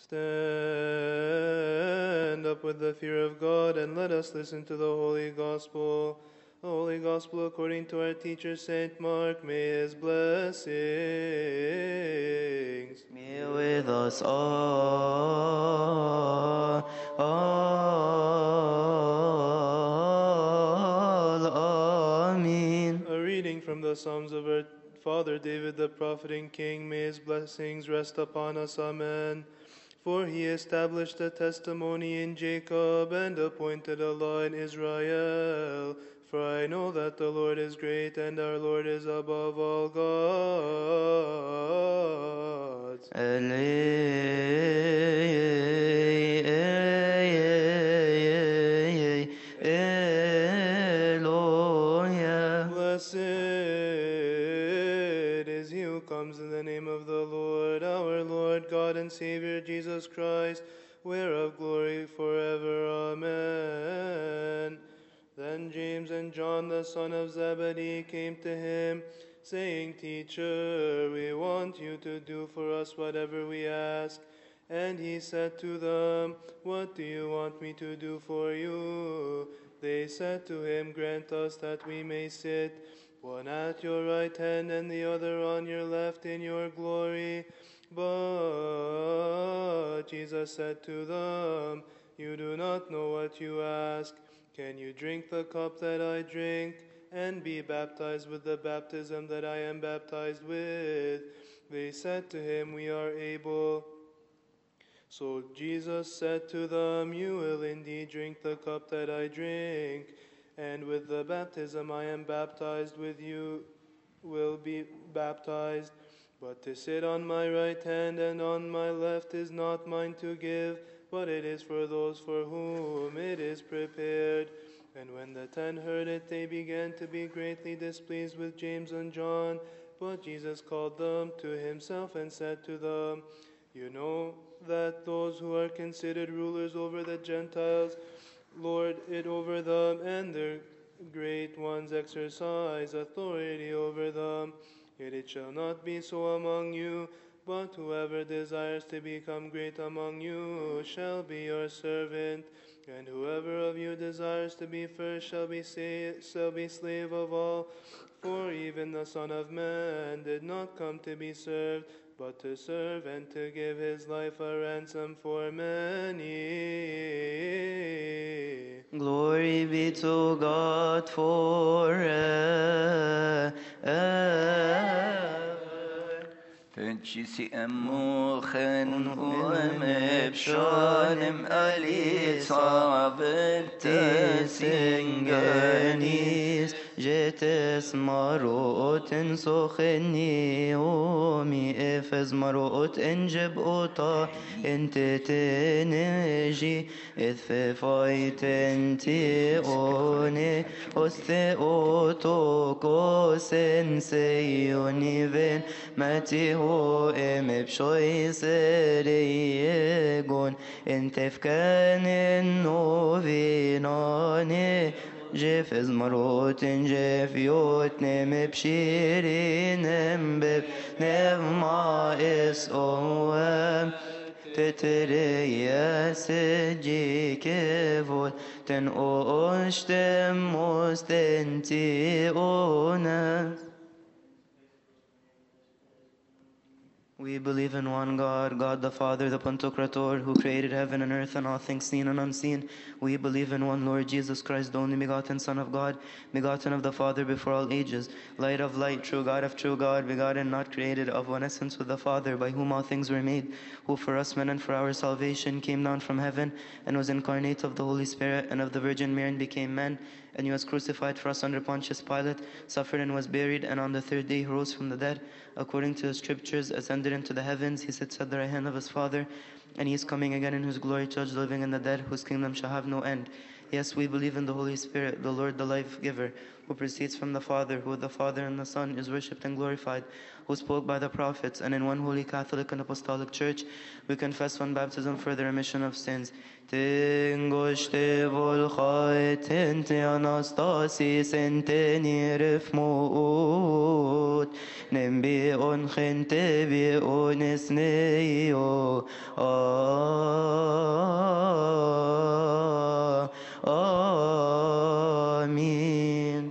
Stand up with the fear of God, and let us listen to the Holy Gospel. The Holy Gospel according to our teacher Saint Mark. May his blessings be with us all. Amen. A reading from the Psalms of our Father David, the prophet and king. May his blessings rest upon us. Amen. For he established a testimony in Jacob and appointed a law in Israel. For I know that the Lord is great, and our Lord is above all gods. Eloya. Blessed is he who comes in the name of the Lord, our Lord, God and Savior, Jesus Christ, whereof glory forever. Amen. Then James and John, the son of Zebedee, came to him, saying, Teacher, we want you to do for us whatever we ask. And he said to them, What do you want me to do for you? They said to him, Grant us that we may sit, one at your right hand and the other on your left in your glory. But Jesus said to them, You do not know what you ask. Can you drink the cup that I drink, and be baptized with the baptism that I am baptized with? They said to him, We are able. So Jesus said to them, You will indeed drink the cup that I drink, and with the baptism I am baptized with you will be baptized. But to sit on my right hand and on my left is not mine to give, but it is for those for whom it is prepared. And when the 10 heard it, they began to be greatly displeased with James and John. But Jesus called them to himself and said to them, You know that those who are considered rulers over the Gentiles lord it over them, and their great ones exercise authority over them. Yet it shall not be so among you, but whoever desires to become great among you shall be your servant, and whoever of you desires to be first shall be slave of all. For even the Son of Man did not come to be served, but to serve and to give his life a ransom for many. Glory be to God forever. Tentisi emmochen uemepshanim ali sabete Singenis jetes marot en socheni omi efes marot en jebota en teteneji ethfefaiten ti one oste oto kosen seyoniven matiho emepshoi seriegon en tefkanen novinane جف از مروتن جف يوت نم بشيري نم بب نم ما اس اوام تتريا سجي كفول تن اوشتم مستنتي اونا. We believe in one God, God the Father, the Pantocrator, who created heaven and earth and all things seen and unseen. We believe in one Lord Jesus Christ, the only begotten Son of God, begotten of the Father before all ages, light of light, true God of true God, begotten, not created, of one essence with the Father, by whom all things were made, who for us men and for our salvation came down from heaven, and was incarnate of the Holy Spirit and of the Virgin Mary and became man. And he was crucified for us under Pontius Pilate, suffered and was buried, and on the third day he rose from the dead, according to the scriptures, ascended into the heavens. He sits at the right hand of his Father, and he is coming again in his glory to judge the living and the dead, whose kingdom shall have no end. Yes, we believe in the Holy Spirit, the Lord, the life-giver, who proceeds from the Father, who with the Father and the Son is worshipped and glorified, who spoke by the prophets, and in one holy Catholic and Apostolic Church we confess one baptism for the remission of sins. Tingoshte volchait te anastasis enteni refmoot nembi on gente bi onesneo. آمين